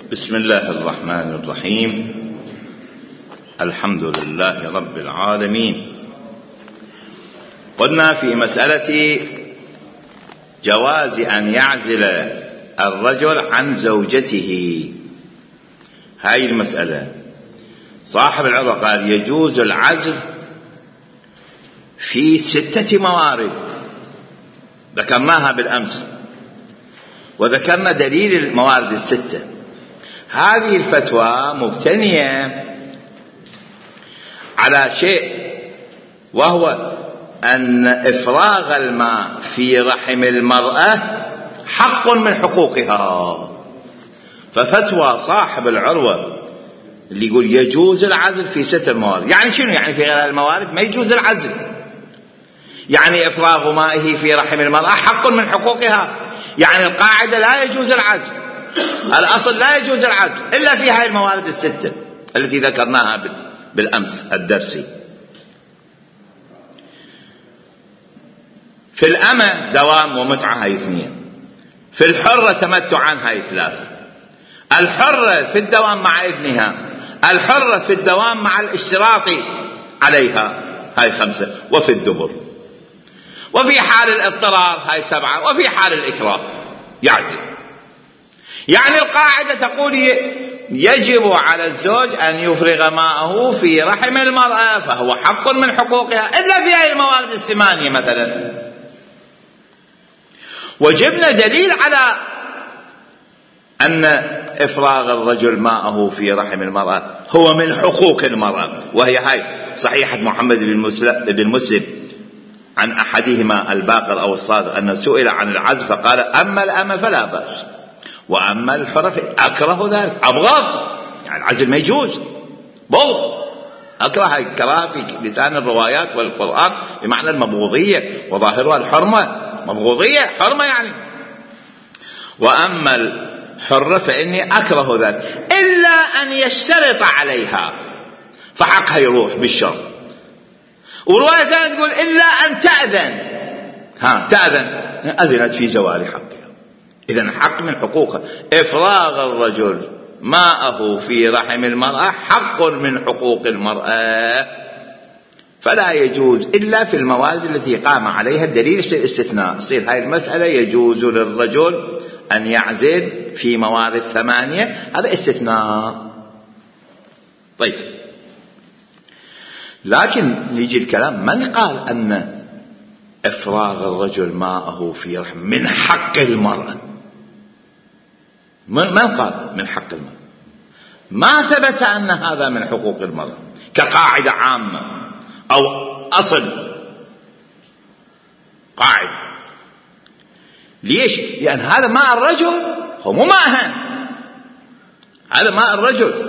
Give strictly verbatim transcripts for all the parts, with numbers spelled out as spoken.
بسم الله الرحمن الرحيم. الحمد لله رب العالمين. قلنا في مسألة جواز أن يعزل الرجل عن زوجته، هاي المسألة صاحب العروة قال يجوز العزل في ستة موارد ذكرناها بالأمس، وذكرنا دليل الموارد الستة. هذه الفتوى مبتنية على شيء، وهو أن إفراغ الماء في رحم المرأة حق من حقوقها. ففتوى صاحب العروة اللي يقول يجوز العزل في ستة موارد، يعني شنو؟ يعني في غير الموارد ما يجوز العزل، يعني إفراغ مائه في رحم المرأة حق من حقوقها، يعني القاعدة لا يجوز العزل، الأصل لا يجوز العزل إلا في هذه الموارد الستة التي ذكرناها بالأمس الدرسي. في الأمة دوام ومتعة هاي اثنين، في الحرة تمتعا هاي ثلاثة، الحرة في الدوام مع ابنها، الحرة في الدوام مع الاشتراط عليها هاي خمسة، وفي الدبر، وفي حال الاضطرار هاي سبعة، وفي حال الإكراه يعزل. يعني القاعدة تقول يجب على الزوج أن يفرغ ماءه في رحم المرأة، فهو حق من حقوقها إلا في هذه الموارد الثمانية مثلا. وجبنا دليل على أن إفراغ الرجل ماءه في رحم المرأة هو من حقوق المرأة، وهي هاي صحيحة محمد بن مسلم عن أحدهما الباقر أو الصادق أنه سئل عن العزل فقال أما الأمة فلا بأس، وأما الحرة أكره ذلك، أبغض، يعني العزل ما يجوز، بغض، أكره الكراهة في لسان الروايات والقرآن بمعنى المبغوضية، وظاهرها الحرمة، مبغوضية حرمة يعني. وأما الحرة فإني أكره ذلك إلا أن يشترط عليها فحقها يروح بالشرط. ورواية ثانية تقول إلا أن تأذن، ها تأذن، أذنت في زوال حقها. إذن حق من حقوقها. إفراغ الرجل ماءه في رحم المرأة حق من حقوق المرأة، فلا يجوز إلا في الموارد التي قام عليها الدليل الاستثناء. يصير هاي المسألة يجوز للرجل أن يعزل في موارد ثمانية، هذا استثناء. طيب، لكن يجي الكلام من قال أن إفراغ الرجل ماءه في رحم من حق المرأة؟ من قال من حق المرأة؟ ما ثبت أن هذا من حقوق المرأة كقاعدة عامة أو أصل قاعدة. ليش؟ لأن هذا ماء الرجل هو مو ماءها، هذا ماء الرجل،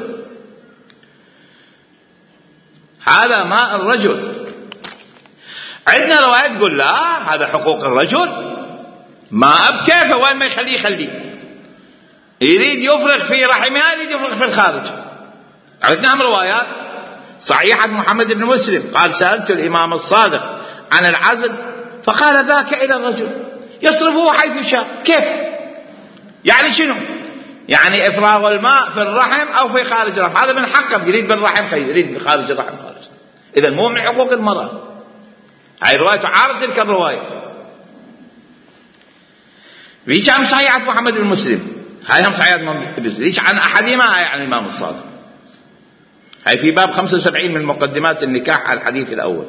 هذا ماء الرجل. عندنا روايات تقول لا هذا حقوق الرجل، ماء بكيفه، وين ما يخليه يخليه، يريد يفرغ في رحمها يريد يفرغ في الخارج. عندنا روايات صحيحة محمد بن مسلم قال سألت الإمام الصادق عن العزل فقال ذاك إلى الرجل يصرفه حيث شاء. كيف يعني؟ شنو يعني؟ إفراغ الماء في الرحم أو في خارج الرحم، هذا من حقه، يريد بالرحم خير، يريد بخارج الرحم خارج. إذن مو من حقوق المرأة. هاي الرواية تعارض تلك الرواية. ليش عن صحيحة محمد بن مسلم؟ هاي هم صحيحة محمد بن مسلم. ليش عن أحدهما؟ هاي عن الإمام الصادق. هاي في باب خمسة وسبعين من مقدمات النكاح على الحديث الأول،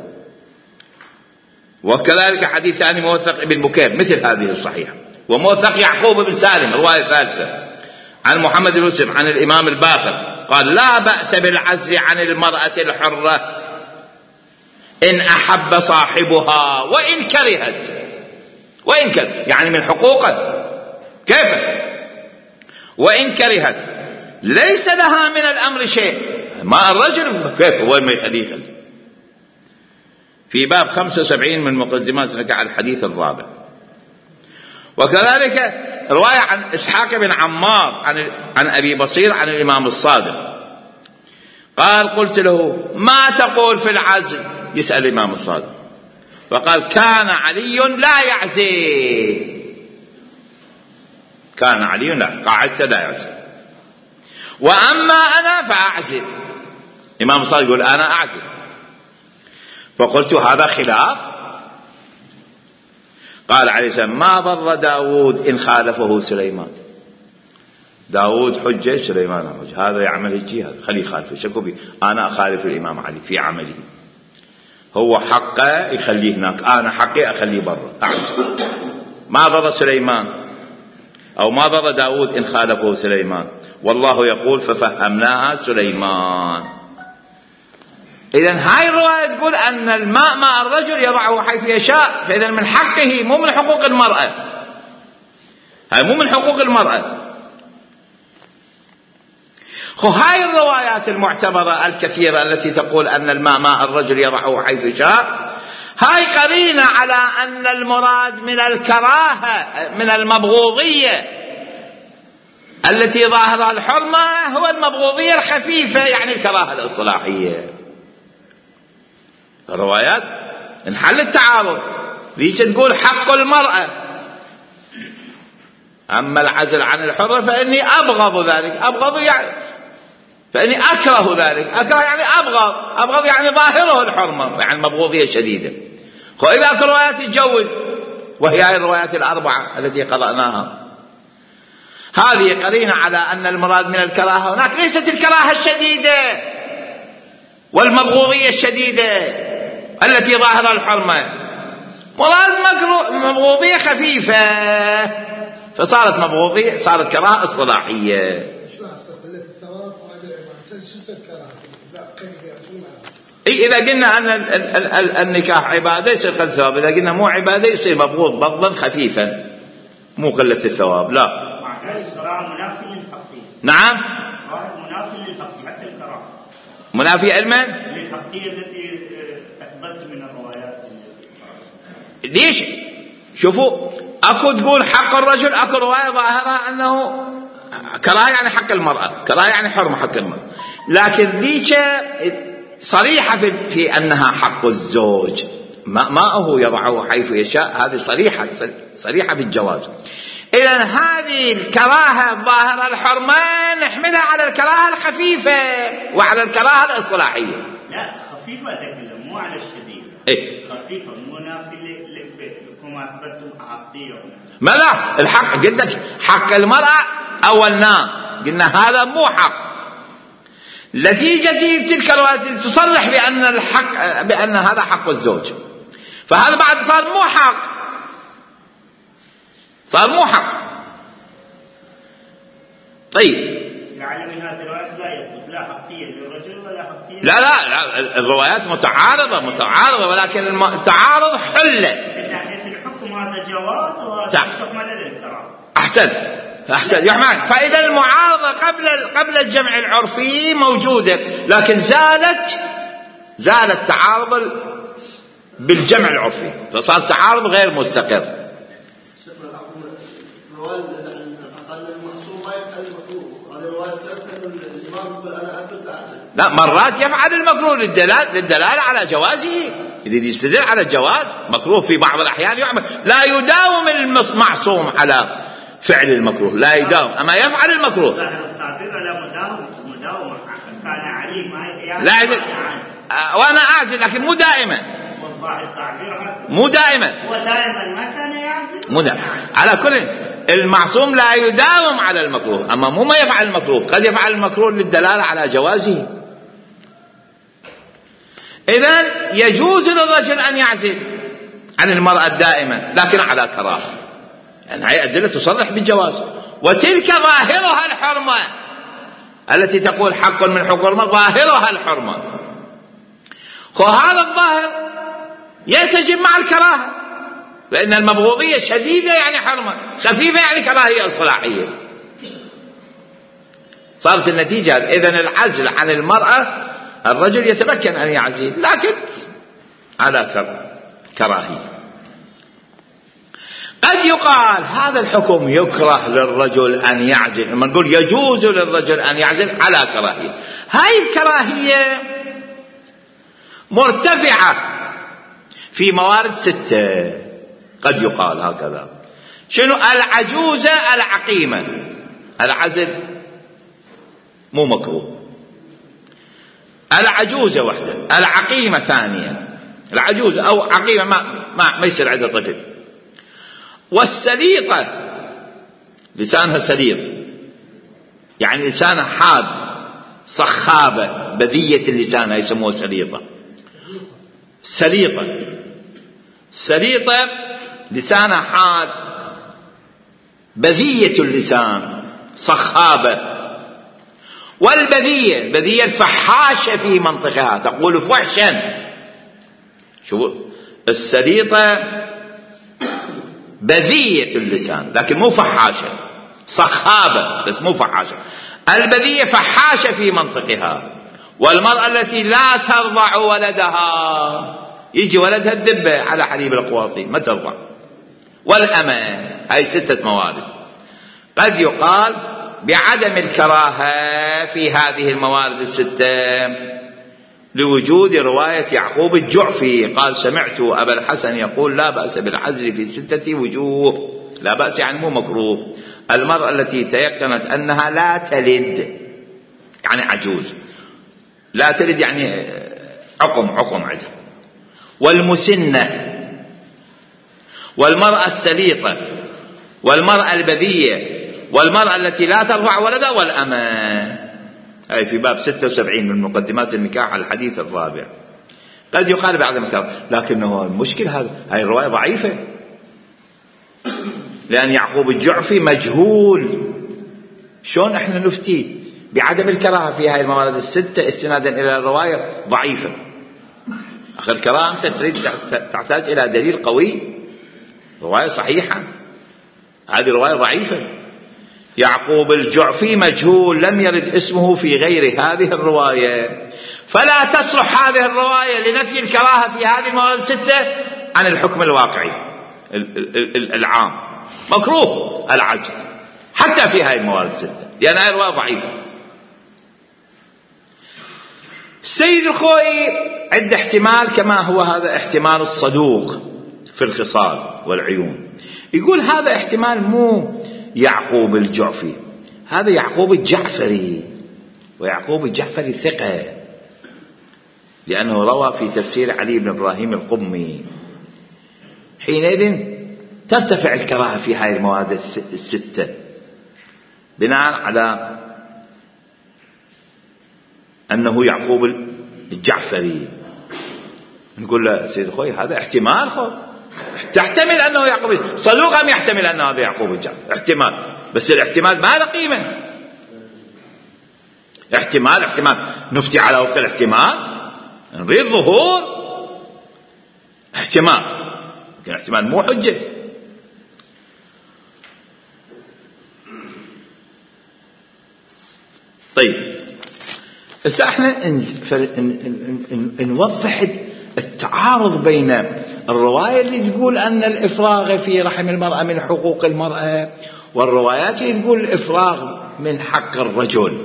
وكذلك حديث ثاني موثق ابن بكير مثل هذه الصحيحة، وموثق يعقوب بن سالم الرواية الثالثة عن محمد بن مسلم عن الإمام الباقر قال لا بأس بالعزل عن المرأة الحرة إن أحب صاحبها وإن كرهت. وإن كرهت يعني من حقوقه. كيف؟ وإن كرهت ليس لها من الأمر شيء. ما الرجل كيف وين ما يخليه يخليه. في باب خمسة وسبعين من مقدمات النكاح الحديث الرابع. وكذلك رواية عن إسحاق بن عمار عن عن أبي بصير عن الإمام الصادق قال قلت له ما تقول في العزل؟ يسأل الإمام الصادق فقال كان علي لا يعزل، كان علي لا، قاعدته لا يعزل. وأما أنا فأعزل. إمام صادق يقول أنا أعزل. فقلت هذا خلاف. قال عليه السلام ما ضر داود إن خالفه سليمان. داود حجة، سليمان حجة، هذا يعمل هجي، هذا خليه يخالفه، شكو بي أنا أخالف الإمام علي في عمله، هو حقه يخليه هناك، أنا حقي أخليه برا أعزل. ما ضر سليمان أو ما ضر داود إن خالفه سليمان، والله يقول ففهمناها سليمان. إذن هاي الرواية تقول أن الماء ماء الرجل يضعه حيث يشاء، فإذا من حقه، مو من حقوق المرأة، هاي مو من حقوق المرأة. هاي الروايات المعتبرة الكثيرة التي تقول أن الماء ماء الرجل يضعه حيث شاء، هاي قرينة على أن المراد من الكراهة من المبغوضية التي ظاهرها الحرمة هو المبغوضية الخفيفة، يعني الكراهة الإصلاحية. الروايات انحل التعارض، ذيك تقول حق المرأة، أما العزل عن الحرة فإني أبغض ذلك، أبغض يعني فإني أكره ذلك، أكره يعني أبغض، أبغض يعني ظاهره الحرمة، يعني مبغوضية شديدة. وإذا في الروايات يتجوز، وهي هذه الروايات الأربعة التي قرأناها، هذه قرينة على أن المراد من الكراهة هناك ليست الكراهة الشديدة والمبغوضية الشديدة التي ظاهرها الحرمة، مراد مبغوضية خفيفة، فصارت مبغوضية، صارت كراهة اصطلاحية. إيه إذا قلنا أن النكاح عبادة يصير قلة الثواب، إذا قلنا مو عبادة يصير مبغوض بغضا خفيفا مو قلة الثواب. لا منافي للحقية. نعم منافي للحقية حتى الكراهة منافي علما للحقية التي أثبت من الروايات. ليش؟ شوفوا أكو تقول حق الرجل، أكو رواية ظاهرها أنه كراهة يعني حق المرأة، كراهة يعني حرمة حق المرأة، لكن ذيك صريحة في, في أنها حق الزوج، ماءه يضعه حيث يشاء، هذه صريحة صريحة في الجواز. إذن هذه الكراهة الظاهرة الحرمة نحملها على الكراهة الخفيفة وعلى الكراهة الإصلاحية. لا خفيفة ذكي مو على الشديد. إيه؟ خفيفة منافي لكم أثبتم حقية. ما لا الحق قلت حق المرأة أولنا قلنا هذا مو حق، نتيجة تلك الروايات تصرح بأن الحق بأن هذا حق الزوج، فهذا بعد صار مو حق، صار مو حق. طيب يعني من هذه الروايات لا يثبت لا حقية للرجل ولا حقية لا لا, لا الروايات متعارضة متعارضة ولكن التعارض حلة من ناحية الحكم، هذا جواز وحكم للكراهة. أحسن أحسن يا حماد. فإذا المعارضة قبل قبل الجمع العرفي موجودة، لكن زالت زال التعارض بالجمع العرفي، فصار تعارض غير مستقر. لا مرات يفعل المكروه للدلالة للدلالة على جوازه، يريد يستدل على الجواز، مكروه في بعض الأحيان يعمل، لا يداوم المعصوم على فعل المكروه، لا يداوم، أما يفعل المكروه. لا يزل. وأنا أعزل لكن مو دائما، مو دائما، هو دائما ما كان يعزل، مو دائما. على كل المعصوم لا يداوم على المكروه، أما مو ما يفعل المكروه، قد يفعل المكروه للدلالة على جوازه. إذن يجوز للرجل أن يعزل عن المرأة الدائمة لكن على كراهة، يعني هي أدلة تصرح بالجواز، وتلك ظاهرها الحرمة التي تقول حق من حقوق المرأة، ظاهرها الحرمة، وهذا الظاهر ينسجم مع الكراهة، لأن المبغوضية شديدة يعني حرمة، خفيفة يعني كراهية إصلاحية. صارت النتيجة إذن العزل عن المرأة الرجل يتمكن أن يعزل لكن على كراهية. قد يقال هذا الحكم يكره للرجل أن يعزل، لما نقول يجوز للرجل أن يعزل على كراهية، هاي الكراهية مرتفعة في موارد ستة، قد يقال هكذا. شنو؟ العجوزة العقيمة، العزل مو مكروه. العجوزة وحده، العقيمة ثانيا، العجوز أو عقيمة ما, ما, ما يصير عندها طفل. والسليطة لسانها سليط، يعني لسانها حاد صخابة بذية اللسان، يسموها سليطة. سليطة سليطة لسانها حاد بذية اللسان صخابة. والبذية بذية الفحاشة في منطقها، تقول فحشا. شو السليطة؟ بذية اللسان لكن مو فحاشة، صخابة بس مو فحاشة. البذية فحاشة في منطقها. والمرأة التي لا ترضع ولدها، يجي ولدها الدبة على حليب القواطي ما ترضع. والأمة، هاي ستة موارد. قد يقال بعدم الكراهة في هذه الموارد الستة لوجود رواية يعقوب الجعفي قال سمعت أبا الحسن يقول لا بأس بالعزل في ستة وجوه. لا بأس يعني مو مكروه. المرأة التي تيقنت أنها لا تلد، يعني عجوز، لا تلد يعني عقم عقم عندها. والمسنة، والمرأة السليطة، والمرأة البذية، والمرأة التي لا ترضع ولدها، والأمة. هاي في باب ستة وسبعين من مقدمات النكاح على الحديث الرابع. قد يقال بعد مكان، لكنه المشكل هذا هاي الرواية ضعيفة، لأن يعقوب الجعفي مجهول. شلون احنا نفتي بعدم الكراهة في هاي الموارد الستة استنادا إلى الرواية ضعيفة؟ آخر الكراهة أنت تريد تحتاج إلى دليل قوي، رواية صحيحة. هذه رواية ضعيفة. يعقوب الجعفي مجهول، لم يرد اسمه في غير هذه الرواية، فلا تصلح هذه الرواية لنفي الكراهة في هذه الموارد الستة عن الحكم الواقعي العام. مكروه العزل حتى في هذه الموارد الستة لأن هذه الرواية ضعيفة. السيد الخوئي عنده احتمال كما هو هذا احتمال الصدوق في الخصال والعيون، يقول هذا احتمال مو يعقوب الجعفي، هذا يعقوب الجعفري. ويعقوب الجعفري ثقة لأنه روى في تفسير علي بن إبراهيم القمي. حينئذ ترتفع الكراهة في هذه المواد الستة بناء على أنه يعقوب الجعفري. نقول له سيد أخوي هذا احتمال، خو تحتمل أنه يعقوب صدوق أم يحتمل أنه هذا يعقوب الجعفري؟ احتمال، بس الاحتمال ما له قيمة. احتمال احتمال نفتي على وفق الاحتمال، نريد ظهور احتمال، لكن احتمال مو حجة. طيب بس احنا نوضح التعارض بين الرواية اللي تقول أن الإفراغ في رحم المرأة من حقوق المرأة والروايات اللي تقول الإفراغ من حق الرجل.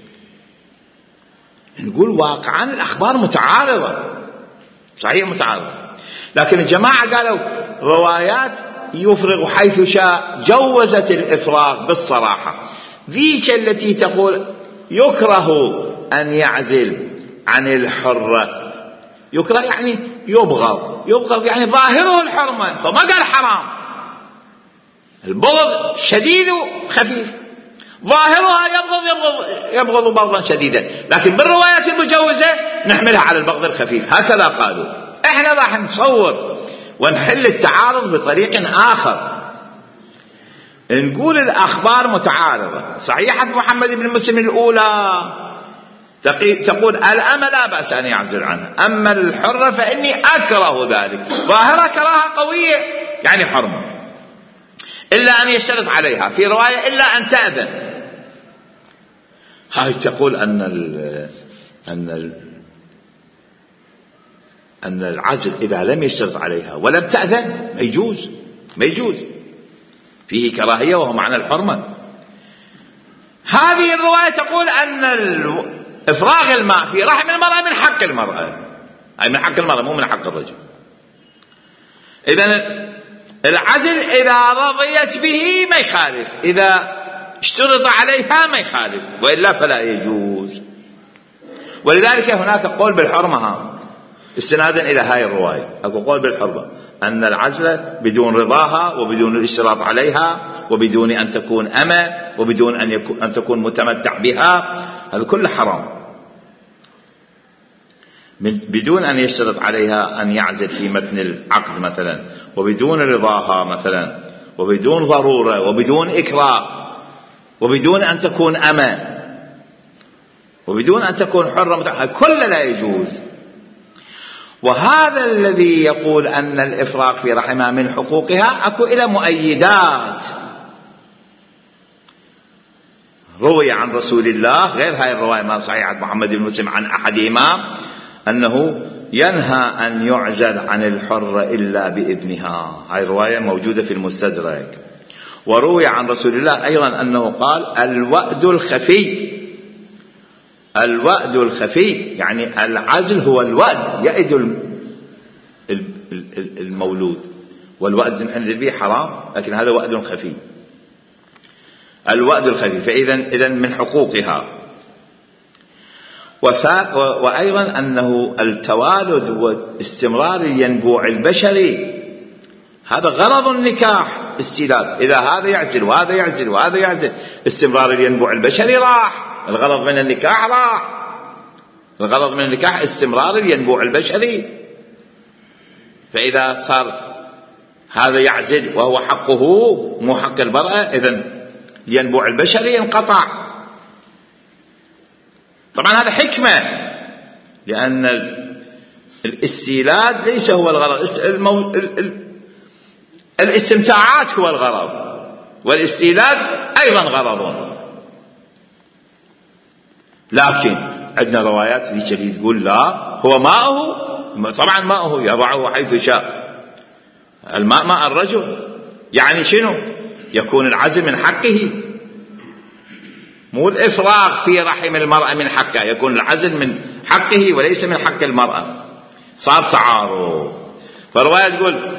نقول واقعا الأخبار متعارضة، صحيح متعارضة، لكن الجماعة قالوا روايات يفرغ حيث شاء جوزت الإفراغ بالصراحة. ذيك التي تقول يكره أن يعزل عن الحرة، يكره يعني يبغض، يبغض يعني ظاهره الحرمة، فما قال حرام. البغض شديد وخفيف، ظاهرها يبغض يبغض يبغض بغضا شديدا، لكن بالروايات المجوزة نحملها على البغض الخفيف. هكذا قالوا. احنا راح نصور ونحل التعارض بطريق آخر. نقول الأخبار متعارضة. صحيحة محمد بن مسلم الأولى تقول الأمة لا بأس أن يعزل عنها، أما الحرة فإني أكره ذلك. ظاهرة كراهة قوية يعني حرمة، إلا أن يشترط عليها في رواية إلا أن تأذن. هاي تقول أن ال أن ال أن العزل إذا لم يشترط عليها ولم تأذن ما يجوز، ما يجوز، فيه كراهية وهو معنى الحرمة. هذه الرواية تقول أن إفراغ الماء في رحم المرأة من حق المرأة، أي من حق المرأة مو من حق الرجل. إذن العزل إذا رضيت به ما يخالف، إذا اشترط عليها ما يخالف، وإلا فلا يجوز. ولذلك هناك قول بالحرمة استنادا إلى هاي الرواية، أكو قول بالحرمة أن العزل بدون رضاها وبدون الاشتراط عليها وبدون أن تكون أمة وبدون أن, يكون أن تكون متمتع بها، هذا كله حرام، بدون أن يشترط عليها أن يعزل في متن العقد مثلا، وبدون رضاها مثلا، وبدون ضرورة وبدون إكراه، وبدون أن تكون أمة، وبدون أن تكون حرة، كل لا يجوز. وهذا الذي يقول أن الإفراغ في رحمها من حقوقها أكو إلى مؤيدات. روي عن رسول الله غير هاي الرواية ما صحيحة محمد بن مسلم عن أحدهما أنه ينهى أن يعزل عن الحر إلا بإذنها، هاي الرواية موجودة في المستدرك. وروي عن رسول الله أيضا أنه قال الوأد الخفي، الوأد الخفي يعني العزل هو الوأد يأد المولود، والوأد ننزل به حرام، لكن هذا وأد خفي، الوأد الخفي. فإذا إذن من حقوقها. وأيضا أنه التوالد واستمرار الينبوع البشري هذا غرض النكاح، استيلاد، إذا هذا يعزل وهذا يعزل وهذا يعزل استمرار الينبوع البشري راح، الغرض من النكاح راح، الغرض من النكاح استمرار الينبوع البشري. فإذا صار هذا يعزل وهو حقه مو حق المرأة، إذن الينبوع البشري ينقطع. طبعا هذا حكمة، لأن الاستيلاد ليس هو الغرض، المو... الاستمتاعات هو الغرض، والاستيلاد أيضا غرض. لكن عندنا روايات ذيك اللي تقول لا، هو ماءه، طبعا ماءه يضعه حيث شاء، الماء ماء الرجل، يعني شنو؟ يكون العزل من حقه، مو الإفراغ في رحم المرأة من حقها، يكون العزل من حقه وليس من حق المرأة. صار تعارض. فرواية تقول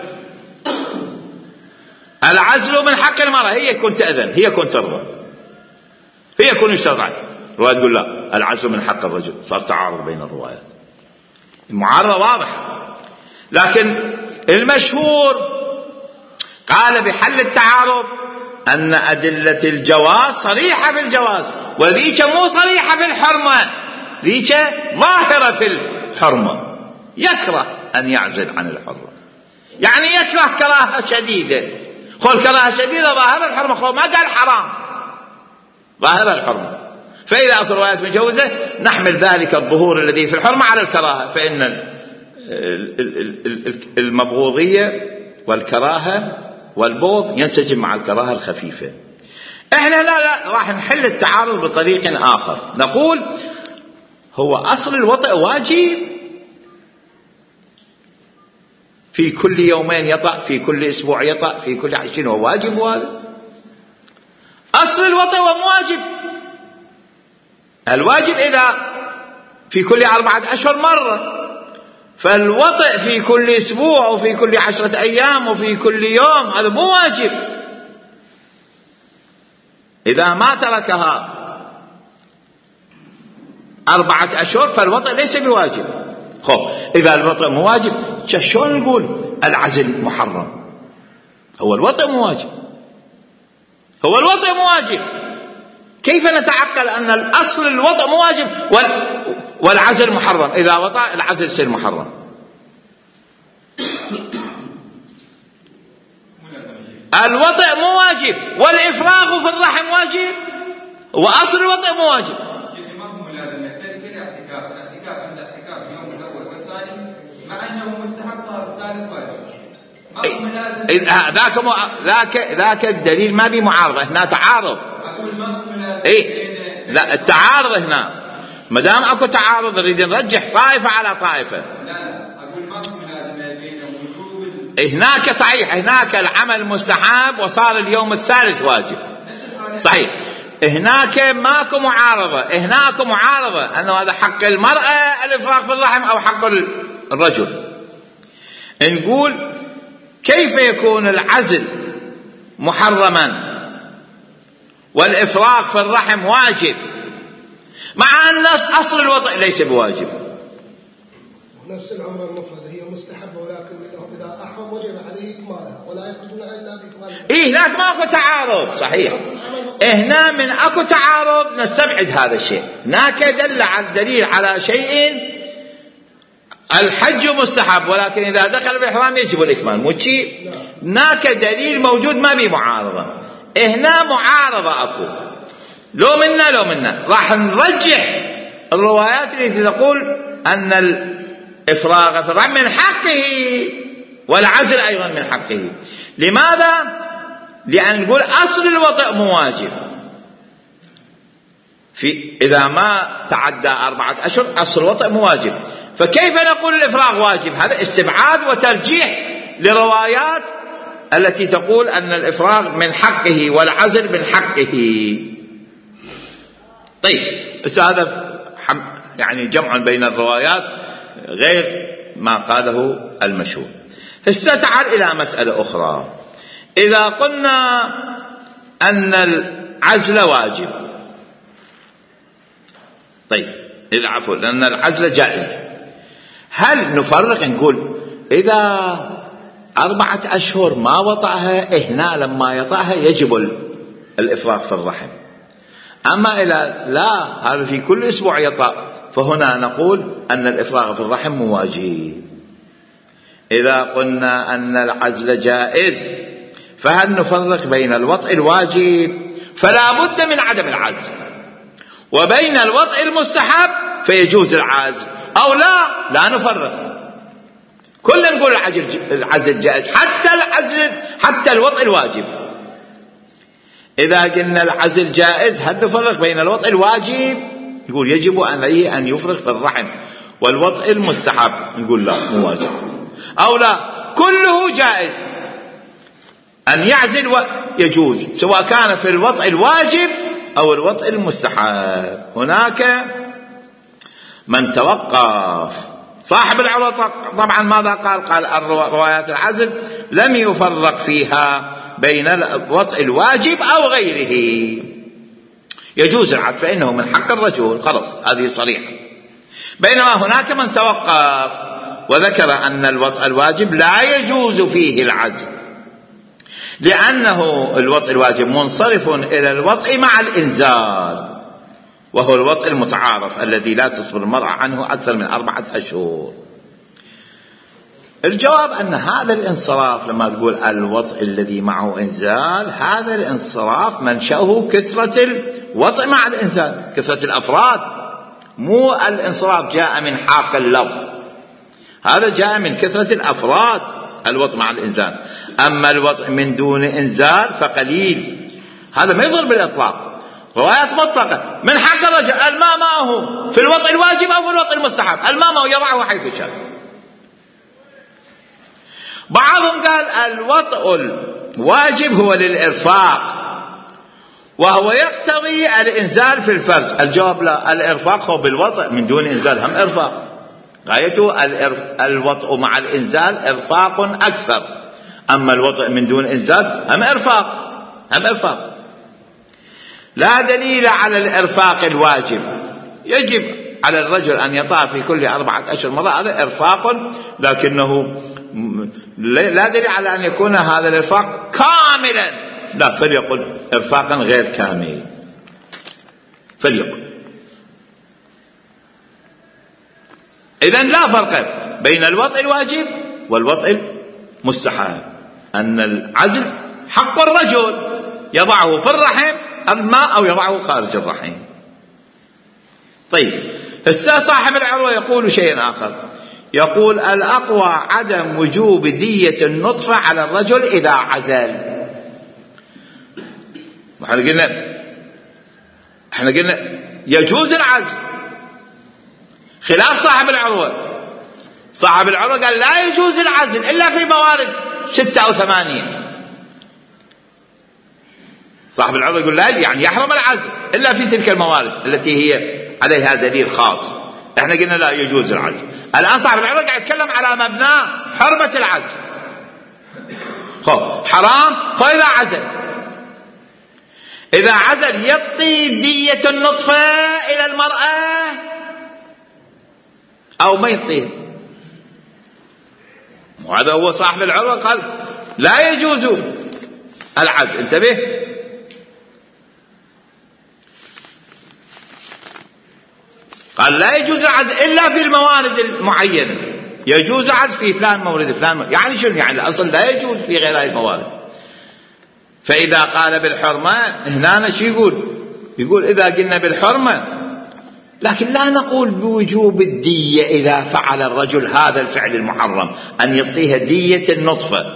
العزل من حق المرأة، هي يكون تأذن، هي يكون ترضى، هي يكون يشترط. رواية تقول لا، العزل من حق الرجل. صار تعارض بين الروايات، المعارضة واضحة. لكن المشهور قال بحل التعارض أن أدلة الجواز صريحة في الجواز، وذيك مو صريحة في الحرمة، ذيك ظاهرة في الحرمة، يكره أن يعزل عن الحرمة، يعني يكره كراهة شديدة. خل كراهة شديدة ظاهرة الحرمة، خل ما قال حرام، ظاهرة الحرمة. فإذا أكو روايات مجوزة نحمل ذلك الظهور الذي في الحرمة على الكراهة، فإن المبغوضية والكراهة والبغض ينسجم مع الكراهة الخفيفة. احنا لا لا راح نحل التعارض بطريق آخر، نقول هو أصل الوطئ واجب، في كل يومين يطأ، في كل أسبوع يطأ، في كل عشرين، هو واجب. هذا أصل الوطئ هو واجب. الواجب إذا في كل أربعة أشهر مرة، فالوطئ في كل أسبوع وفي كل عشرة أيام وفي كل يوم هذا مو واجب. إذا ما تركها أربعة أشهر فالوطئ ليس بواجب. خب إذا الوطئ مو واجب شلون نقول العزل محرم؟ هو الوطئ مو واجب، هو الوطئ مو واجب. كيف نتعقل أن الأصل الوطئ مو واجب والعزل محرم؟ إذا وطأ العزل يصير محرم. الوطئ مو واجب والإفراغ في الرحم واجب، وأصل الوطئ مو واجب. مع أنه مستحب صار الثالث واجب. ذاك مو... ذاك ذاك الدليل ما بي معارضة، هنا تعارض. إيه لا، التعارض هنا ما دام اكو تعارض نريد نرجح طائفة على طائفة. لا لا أقول ما في ملازمة بين وجوب. هناك صحيح، هناك العمل مستحب وصار اليوم الثالث واجب، صحيح. هناك ماكو معارضة، هناك معارضة أنه هذا حق المرأة الإفراغ في الرحم أو حق الرجل. نقول كيف يكون العزل محرما والإفراغ في الرحم واجب، مع أن أصل الوطء ليس بواجب. نفس العمرة المفردة هي مستحبة، ولكن إذا أحرم وجب عليه إكمالها ولا يخرجون إلا بإكمالها. إيه هناك ما أكو تعارض، صحيح. هنا من أكو تعارض نستبعد هذا الشيء. هناك دل على الدليل على شيء الحج مستحب، ولكن إذا دخل بالإحرام يجب الإكمال، مو شيء. هناك دليل موجود ما بيه معارضة، هنا معارضة أكو، لو منا لو منا راح نرجح الروايات التي تقول أن الإفراغ في الرحم من حقه والعزل أيضا من حقه. لماذا؟ لأن نقول أصل الوطء مواجب، في إذا ما تعدى أربعة أشهر أصل الوطء مواجب، فكيف نقول الإفراغ واجب؟ هذا استبعاد وترجيح لروايات التي تقول أن الإفراغ من حقه والعزل من حقه. طيب هذا يعني جمع بين الروايات غير ما قاله المشهور. هسه تعال إلى مسألة أخرى. إذا قلنا أن العزل واجب، طيب إذا عفوا لأن العزل جائز، هل نفرق نقول إذا أربعة أشهر ما وطأها هنا لما يطأها يجب الإفراغ في الرحم، أما إذا لا هذا في كل أسبوع يطأ فهنا نقول أن الإفراغ في الرحم واجب. إذا قلنا أن العزل جائز فهل نفرق بين الوطء الواجب فلا بد من عدم العزل وبين الوطء المستحب فيجوز العزل، أو لا لا نفرق، كلنا نقول العزل جائز حتى العزل حتى الوطء الواجب. إذا قلنا العزل جائز هل نفرق بين الوطء الواجب يقول يجب عليه أن يفرغ في الرحم والوطء المستحب نقول لا مو واجب، أو لا كله جائز أن يعزل ويجوز سواء كان في الوطء الواجب أو الوطء المستحب. هناك من توقف صاحب العروة طبعا ماذا قال؟ قال روايات العزل لم يفرق فيها بين الوطء الواجب أو غيره، يجوز العزل فإنه من حق الرجل، خلص هذه صريحة. بينما هناك من توقف وذكر أن الوطء الواجب لا يجوز فيه العزل لأنه الوطء الواجب منصرف إلى الوطء مع الإنزال، وهو الوطء المتعارف الذي لا تصبر المرأة عنه أكثر من أربعة أشهر. الجواب أن هذا الانصراف لما تقول الوطء الذي معه إنزال، هذا الانصراف منشأه كثرة الوطء مع الإنزال، كثرة الأفراد، مو الانصراف جاء من حاق اللفظ، هذا جاء من كثرة الأفراد الوطء مع الإنزال. أما الوطء من دون إنزال فقليل، هذا ما يضر بالإطلاق، روايات مطلقة من حق الرجل الماء معه في الوطء الواجب أو في الوطء المستحب، الماء معه يضعه حيث شاء. بعضهم قال الوطء الواجب هو للإرفاق وهو يقتضي الإنزال في الفرج. الجواب لا، الإرفاق هو بالوطء من دون إنزال هم إرفاق، غايته الوطء مع الإنزال إرفاق أكثر، أما الوطء من دون إنزال هم إرفاق هم إرفاق. لا دليل على الإرفاق الواجب، يجب على الرجل أن يطأ في كل أربعة أشهر مرة، هذا إرفاق، لكنه لا دليل على أن يكون هذا الإرفاق كاملا، لا، فليقل إرفاقا غير كامل، فليقل. إذن لا فرق بين الوطء الواجب والوطء المستحب، أن العزل حق الرجل يضعه في الرحم الماء أو يضعه خارج الرحم. طيب هسه صاحب العروة يقول شيء آخر، يقول الأقوى عدم وجوب دية النطفة على الرجل إذا عزل. احنا قلنا احنا قلنا يجوز العزل خلاف صاحب العروة. صاحب العروة قال لا يجوز العزل إلا في موارد ستة أو ثمانين. صاحب العروة يقول لا، يعني يحرم العزل إلا في تلك الموارد التي هي عليها دليل خاص. احنا قلنا لا يجوز العزل. الآن صاحب العروة قاعد يتكلم على مبنى حرمة العزل، خب حرام فإذا عزل. إذا عزل يعطي دية النطفة إلى المرأة أو ما يعطيه؟ وهذا هو صاحب العروة قال لا يجوز العزل. انتبه، قال لا يجوز العزل إلا في الموارد المعينة. يجوز عزل في فلان مورد فلان مورد. يعني شنو؟ يعني الأصل لا يجوز في غير هذه الموارد. فإذا قال بالحرمة هنا شو يقول؟ يقول إذا قلنا بالحرمة لكن لا نقول بوجوب الدية إذا فعل الرجل هذا الفعل المحرم أن يعطيها دية النطفة.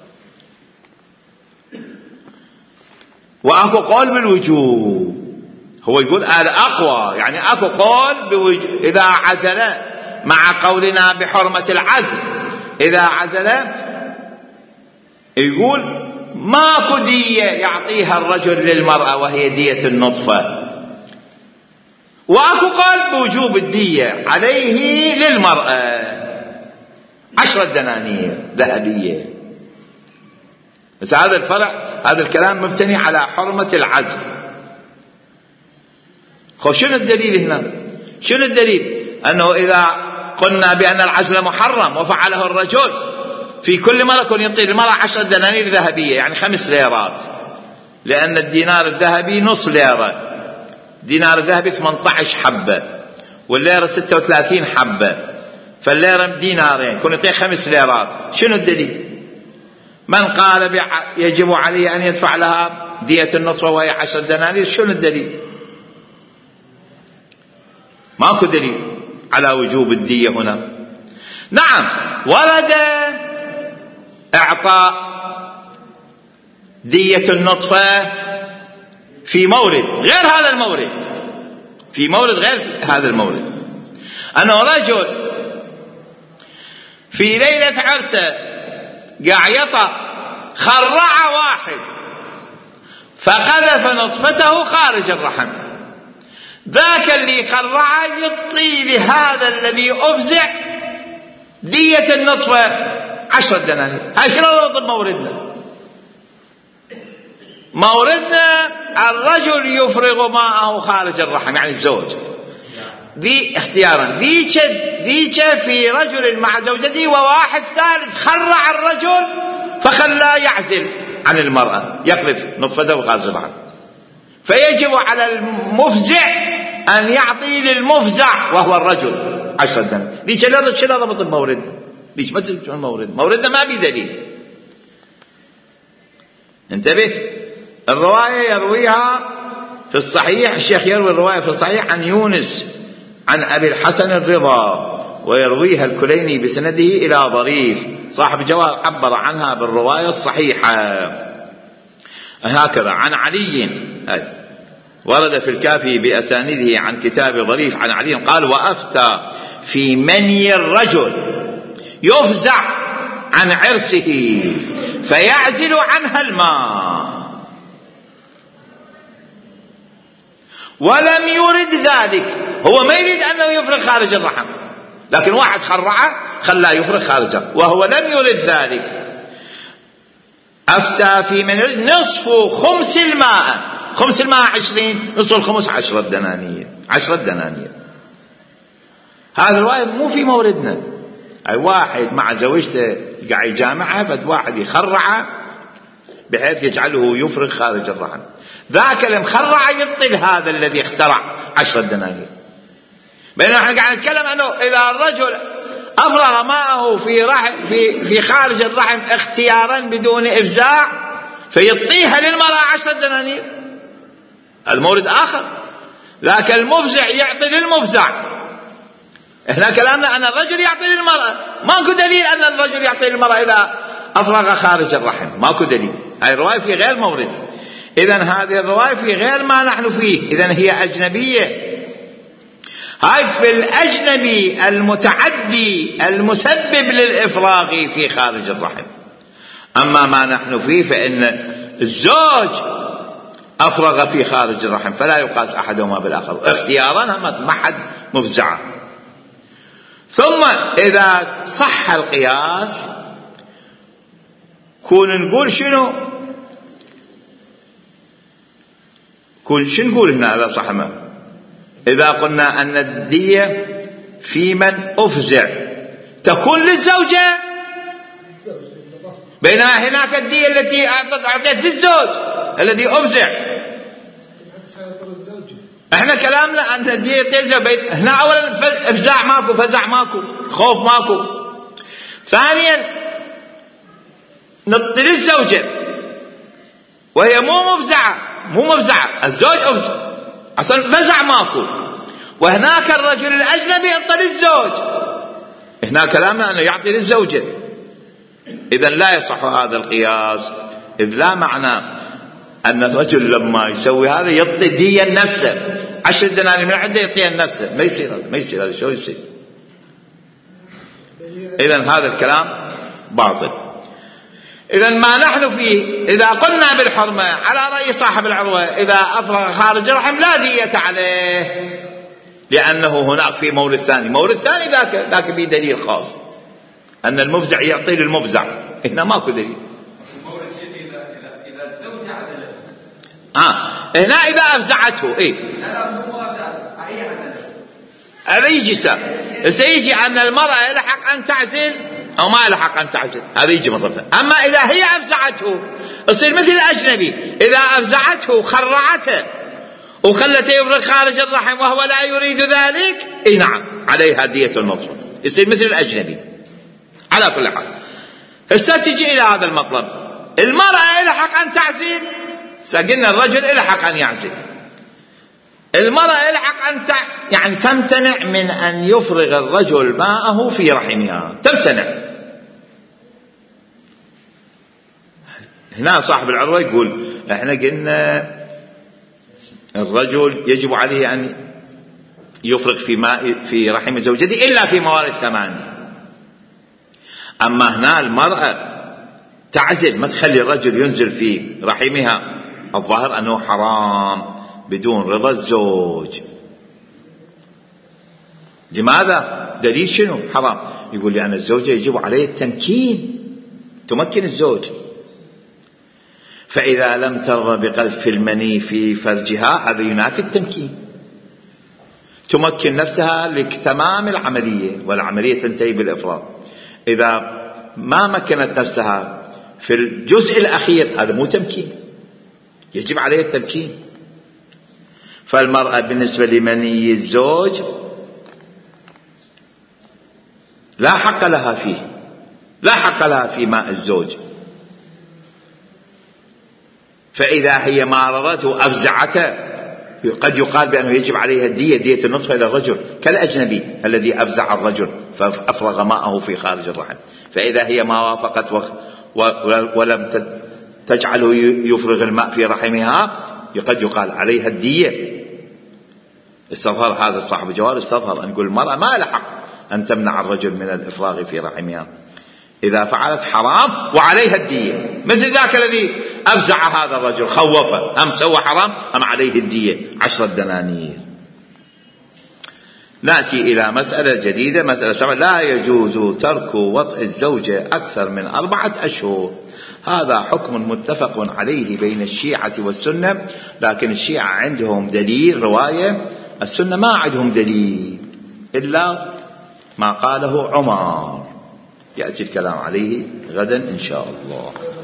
وأكو قول بالوجوب، هو يقول هذا أقوى، يعني أكو قول بوجوب إذا عزل، مع قولنا بحرمة العزل. إذا عزل يقول ماكو دية يعطيها الرجل للمرأة وهي دية النطفة. وأكو قال بوجوب الدية عليه للمرأة عشرة دنانير ذهبية. بس هذا الفرع، هذا الكلام مبتني على حرمة العزل. خو شنو الدليل هنا؟ شنو الدليل؟ أنه إذا قلنا بأن العزل محرم وفعله الرجل في كل مرة كن يعطي المرأة عشرة دنانير ذهبية، يعني خمس ليرات، لأن الدينار الذهبي نص ليرة، دينار الذهبي ثمانية عشر حبة والليرة ستة وثلاثين حبة، فالليرة دينارين كن يعطي خمس ليرات. شنو الدليل؟ من قال يجب عليه أن يدفع لها دية النطفة وهي عشر دنانير، شنو الدليل؟ ماكو دليل على وجوب الدية هنا. نعم ورد إعطاء دية النطفة في مورد غير هذا المورد، في مورد غير هذا المورد. أنه رجل في ليلة عرسه قاع يطأ خرع واحد فقذف نطفته خارج الرحم، ذاك اللي خرع يعطي لهذا الذي أفزع دية النطفة عشرة دنانير. هاي شنو نوصل موردنا؟ موردنا الرجل يفرغ ماءه خارج الرحم، يعني الزوج ذي اختيارا، ذيك ذيك في رجل مع زوجته وواحد ثالث خرع الرجل فخلاه يعزل عن المرأة يقذف نطفته خارج الرحم، فيجب على المفزع أن يعطي للمفزع وهو الرجل عشرة دنانير. ذيك شنو ضبط المورد؟ ذيك مثل المورد، موردنا ما بي دليل. انتبه، الرواية يرويها في الصحيح، الشيخ يروي الرواية في الصحيح عن يونس عن أبي الحسن الرضا، ويرويها الكليني بسنده إلى ظريف. صاحب جواب عبر عنها بالرواية الصحيحة هكذا. عن علي ورد في الكافي بأسانيده عن كتاب ظريف عن علي قال: وأفتى في مني الرجل يفزع عن عرسه فيعزل عنها الماء ولم يرد ذلك. هو ما يريد أنه يفرغ خارج الرحم، لكن واحد خرعه خلاه يفرغ خارجه وهو لم يرد ذلك. أفتى في من نصف خمس الماء، خمس الماء عشرين، نصف الخمس عشرة دنانير، عشرة دنانير. هذا الرواية مو في موردنا. أي واحد مع زوجته قاعد يجامعها، فد واحد يخرعه بحيث يجعله يفرغ خارج الرحم، ذاك المخرع يبطل هذا الذي اخترع عشرة دنانير. بينما احنا قاعد نتكلم انه اذا الرجل افرغ ماءه في رحم في في خارج الرحم اختيارا بدون افزاع فيعطيها للمرأة عشرة دنانير، المورد اخر. ذاك المفزع يعطي للمفزع. احنا كلامنا ان الرجل يعطي للمرأة، ماكو دليل ان الرجل يعطي للمرأة اذا افرغ خارج الرحم، ماكو دليل. هاي الرواية في غير مورد. اذن هذه الرواية في غير ما نحن فيه، اذن هي اجنبية. هاي في الأجنبي المتعدي المسبب للإفراغ في خارج الرحم. أما ما نحن فيه فإن الزوج أفرغ في خارج الرحم فلا يقاس أحدهما بالآخر اختيارا، ما حد مفزعة. ثم إذا صح القياس كون نقول شنو؟ كل شو نقول هنا إذا صح ما إذا قلنا أن الدية في من أفزع تكون للزوجة، بينما هناك الدية التي أعطيت للزوج الذي أفزع. احنا كلامنا أن الدية تلزم بين هنا. أولا افزاع ماكو، فزع ماكو، خوف ماكو. ثانيا نطل الزوجة وهي مو مفزعة، مو مفزعة، الزوج أفزع أصلا، فزع ماكو. وهناك الرجل الأجنبي يطل الزوج، هنا كلامنا أنه يعطي للزوجة. إذن لا يصح هذا القياس، إذ لا معنى أن الرجل لما يسوي هذا يعطي دية نفسه، عشر دنانير من عنده يعطيها نفسه، ما يصير هذا، ما يصير هذا. شو يصير؟ إذن هذا الكلام باطل. إذن ما نحن فيه إذا قلنا بالحرمة على رأي صاحب العروة إذا أفرغ خارج الرحم لا دية عليه، لأنه هناك في مورد ثاني، مورد ثاني ذاك ذاك به دليل خاص أن المفزع يعطي للمفزع، هنا ماكو دليل. المورد إذا إذا إذا الزوجة عزلته. آه هنا إذا أفزعته إيه؟ لا لا مو أفزعته، هي عزلته. هذا يجي سا سيجي أن المرأة لها حق أن تعزل أو ما لها حق أن تعزل، هذا يجي من طرفها. أما إذا هي أفزعته يصير مثل الأجنبي، إذا أفزعته خرعته وخلته يفرغ خارج الرحم وهو لا يريد ذلك، إيه نعم عليها دية النصف، يصير مثل الأجنبي. على كل حال هسه تجي إلى هذا المطلب، المرأة لها حق أن تعزل، سقلنا الرجل لها حق أن يعزل. المرأة لها حق أن تع... يعني تمتنع من أن يفرغ الرجل ماءه في رحمها، تمتنع. هنا صاحب العروة يقول احنا قلنا الرجل يجب عليه أن يفرغ في ماء في رحم زوجته إلا في موارد ثمانية. أما هنا المرأة تعزل، ما تخلي الرجل ينزل في رحمها، الظاهر أنه حرام بدون رضا الزوج. لماذا؟ دليل شنو حرام؟ يقول لأن الزوجة يجب عليه التمكين، تمكن الزوج، فإذا لم ترضى بقذف المني في فرجها هذا ينافي التمكين. تمكن نفسها لتمام العملية، والعملية تنتهي بالإفراغ. إذا ما مكنت نفسها في الجزء الأخير هذا مو تمكين، يجب عليه التمكين. فالمرأة بالنسبة لمني الزوج لا حق لها فيه، لا حق لها في ماء الزوج. فإذا هي ماررته وأفزعته قد يقال بأنه يجب عليها الدية، دية النصف إلى الرجل، كالأجنبي الذي أفزع الرجل فأفرغ ماءه في خارج الرحم. فإذا هي ما وافقت و... و... ولم تجعله يفرغ الماء في رحمها قد يقال عليها الدية. استظهر هذا صاحب الجواب، استظهر أن نقول المرأة ما لها حق أن تمنع الرجل من الإفراغ في رحمها، إذا فعلت حرام وعليها الدية، مثل ذاك الذي أفزع هذا الرجل خوفه، أم سوى حرام أم عليه الدية عشرة دنانير. نأتي إلى مسألة جديدة، مسألة سبعة: لا يجوز ترك وطئ الزوجة أكثر من أربعة أشهر. هذا حكم متفق عليه بين الشيعة والسنة، لكن الشيعة عندهم دليل رواية، السنة ما عندهم دليل إلا ما قاله عمر، يأتي الكلام عليه غدا إن شاء الله.